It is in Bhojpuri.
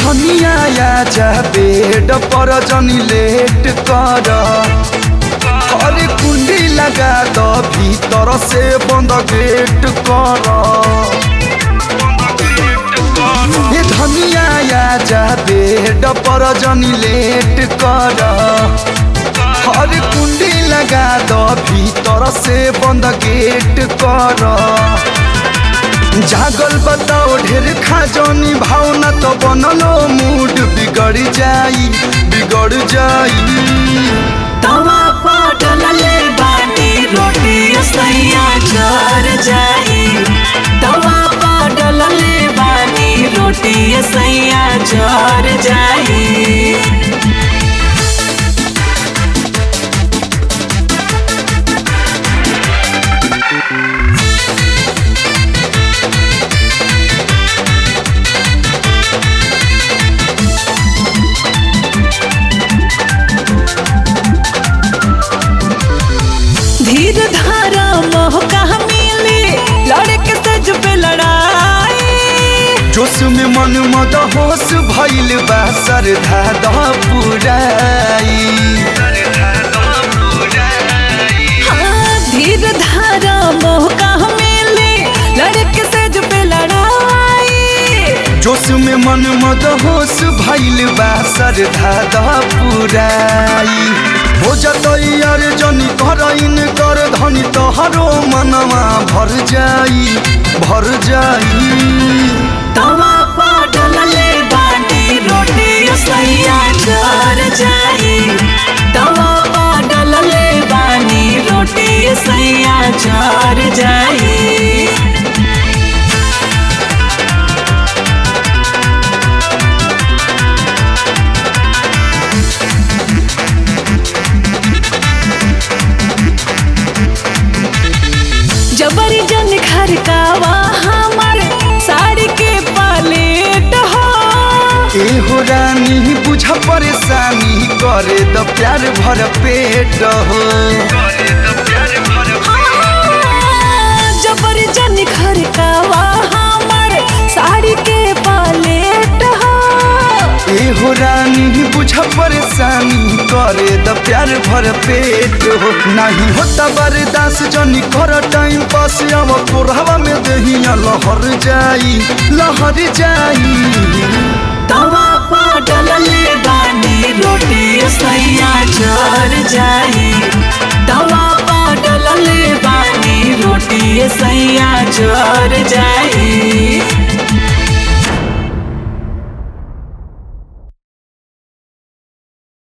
धनिया आजा बेड पर जनी लेट कर अरे कुंडी लगा दो भीतर से बंद गेट कर ये धनिया आजा बेड पर जनी लेट कर अरे कुंडी लगा दो भीतर से बंद गेट कर जागल बताओ ढेर खाजनी भावना तो बनलो मूड बिगड़ जाई तवा पटल ले बानी रोटी सैया जर जाई तवा पटल ले बानी रोटी सैया जर जाई। धीर धारा मोह कहाँ मिली लड़के सज पे लड़ाई जोश में मन मद होश भइल बा सरधा द पुराई। हाँ धीर धारा मोह कहाँ मिली लड़के सज पे लड़ाई जोश में मन मद होश भइल बा सरधा द पुराई। हो जतई यार जनी करइन कर धनी तोहरो मनवा भर जाई तवा पटल ले बानी रोटी सैया जर जाई तवा पटल ले बानी रोटी सैया जर जाई। जबरी जन घर कावा हमार साड़ी के पलेट हो एहो रानी बुझ परेशानी करे द प्यार भर पेट हो। जबरी जन घर कावा हमार साड़ी के पलेट हो एहो रानी बुझ परेशानी करे द प्यार भर पेट हो। नहीं होता बर्दाश्त जनी कर टाइम पास अब कोरहवा में दहिया लहर जाई तवा पटल ले बानी रोटी सैया जर जाई तवा पटल ले बानी रोटी सैया जर जाई।